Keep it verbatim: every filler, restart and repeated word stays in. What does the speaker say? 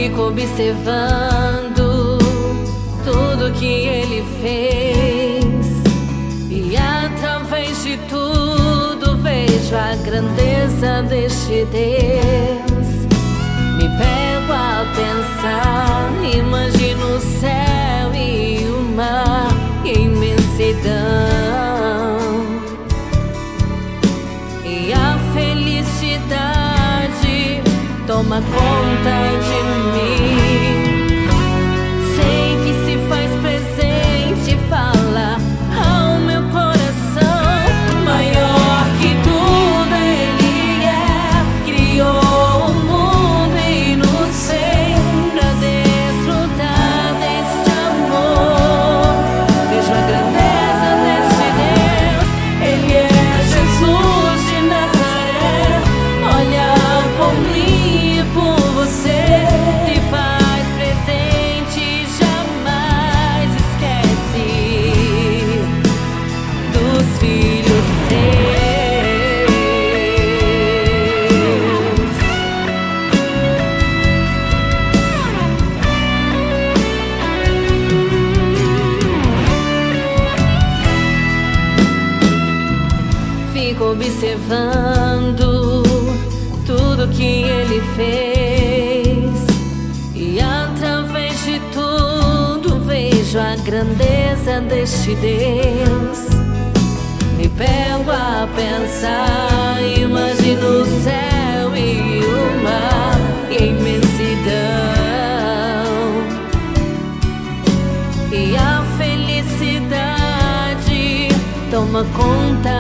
Fico observando tudo que ele fez, e através de tudo vejo a grandeza deste Deus. Me pego a pensar, imagino o céu e o mar e a imensidão, e a felicidade toma conta de mim. Sei que se faz presente, fala ao meu coração. Maior que tudo ele é, criou o mundo e nos fez pra desfrutar deste amor. Vejo a grandeza deste Deus, ele é Jesus de Nazaré. Olha por mim e por você, te faz presente, jamais esquece dos filhos seus. Fico observando tudo que ele fez, e através de tudo vejo a grandeza deste Deus. Me pego a pensar, imagino o céu e o mar e a imensidão, e a felicidade toma conta